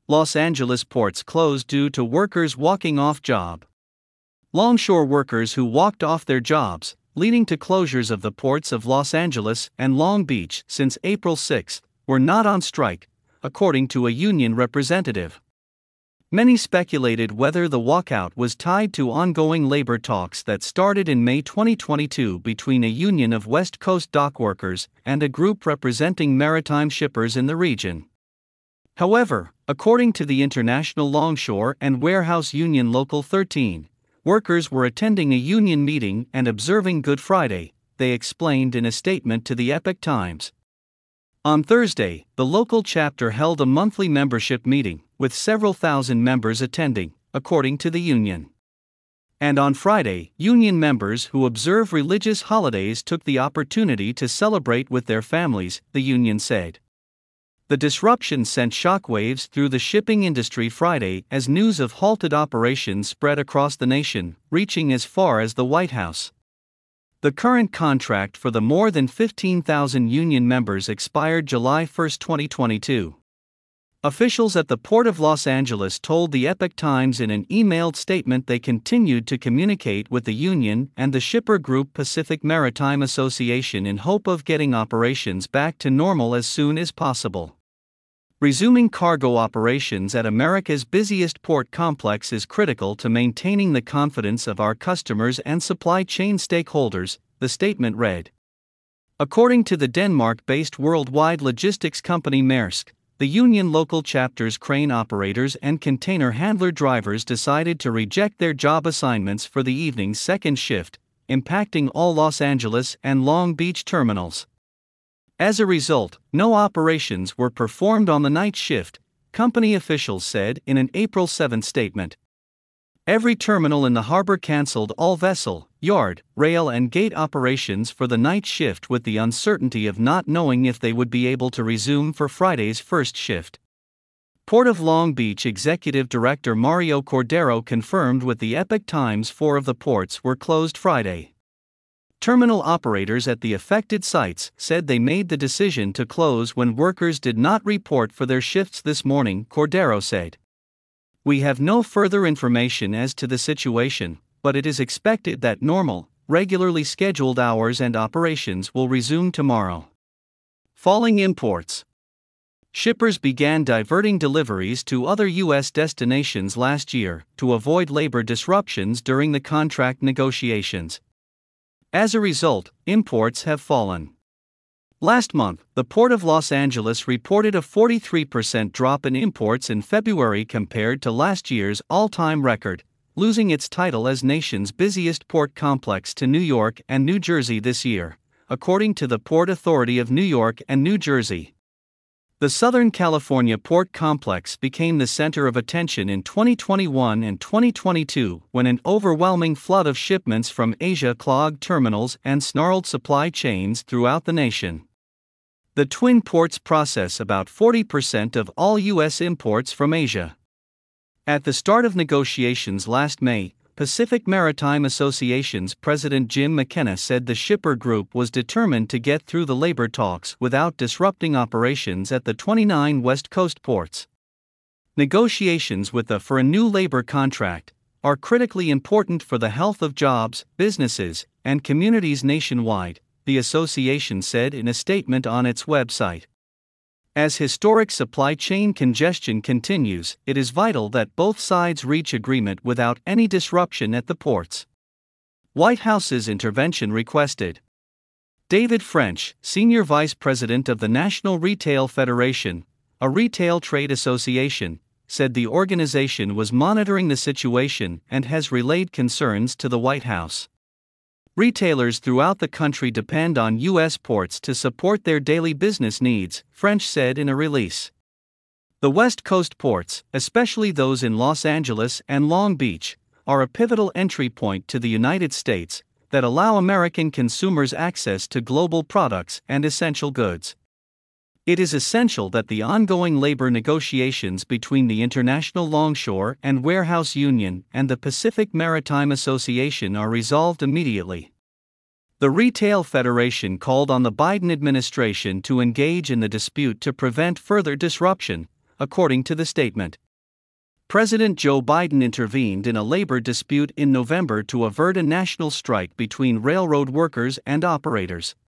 Los Angeles ports closed due to workers walking off job. Longshore workers who walked off their jobs, leading to closures of the ports of Los Angeles and Long Beach since April 6, were not on strike, according to a union representative. Many speculated whether the walkout was tied to ongoing labor talks that started in May 2022 between a union of West Coast dock workers and a group representing maritime shippers in the region. However, according to the International Longshore and Warehouse Union Local 13, workers were attending a union meeting and observing Good Friday, they explained in a statement to the Epoch Times. On Thursday, the local chapter held a monthly membership meeting, with several thousand members attending, according to the union. And on Friday, union members who observe religious holidays took the opportunity to celebrate with their families, the union said. The disruption sent shockwaves through the shipping industry Friday as news of halted operations spread across the nation, reaching as far as the White House. The current contract for the more than 15,000 union members expired July 1, 2022. Officials at the Port of Los Angeles told the Epoch Times in an emailed statement they continued to communicate with the union and the shipper group Pacific Maritime Association in hope of getting operations back to normal as soon as possible. Resuming cargo operations at America's busiest port complex is critical to maintaining the confidence of our customers and supply chain stakeholders, the statement read. According to the Denmark-based worldwide logistics company Maersk, the union local chapter's crane operators and container handler drivers decided to reject their job assignments for the evening's second shift, impacting all Los Angeles and Long Beach terminals. As a result, no operations were performed on the night shift, company officials said in an April 7 statement. Every terminal in the harbor canceled all vessel, yard, rail and gate operations for the night shift with the uncertainty of not knowing if they would be able to resume for Friday's first shift. Port of Long Beach Executive Director Mario Cordero confirmed with the Epoch Times 4 of the ports were closed Friday. Terminal operators at the affected sites said they made the decision to close when workers did not report for their shifts this morning, Cordero said. We have no further information as to the situation, but it is expected that normal, regularly scheduled hours and operations will resume tomorrow. Falling imports. Shippers began diverting deliveries to other U.S. destinations last year to avoid labor disruptions during the contract negotiations. As a result, imports have fallen. Last month, the Port of Los Angeles reported a 43% drop in imports in February compared to last year's all-time record, losing its title as nation's busiest port complex to New York and New Jersey this year, according to the Port Authority of New York and New Jersey. The Southern California port complex became the center of attention in 2021 and 2022 when an overwhelming flood of shipments from Asia clogged terminals and snarled supply chains throughout the nation. The twin ports process about 40% of all U.S. imports from Asia. At the start of negotiations last May, Pacific Maritime Association's President Jim McKenna said the shipper group was determined to get through the labor talks without disrupting operations at the 29 West Coast ports. Negotiations for a new labor contract are critically important for the health of jobs, businesses, and communities nationwide, the association said in a statement on its website. As historic supply chain congestion continues, it is vital that both sides reach agreement without any disruption at the ports. White House's intervention requested. David French, Senior Vice President of the National Retail Federation, a retail trade association, said the organization was monitoring the situation and has relayed concerns to the White House. Retailers throughout the country depend on U.S. ports to support their daily business needs, French said in a release. The West Coast ports, especially those in Los Angeles and Long Beach, are a pivotal entry point to the United States that allow American consumers access to global products and essential goods. It is essential that the ongoing labor negotiations between the International Longshore and Warehouse Union and the Pacific Maritime Association are resolved immediately. The Retail Federation called on the Biden administration to engage in the dispute to prevent further disruption, according to the statement. President Joe Biden intervened in a labor dispute in November to avert a national strike between railroad workers and operators.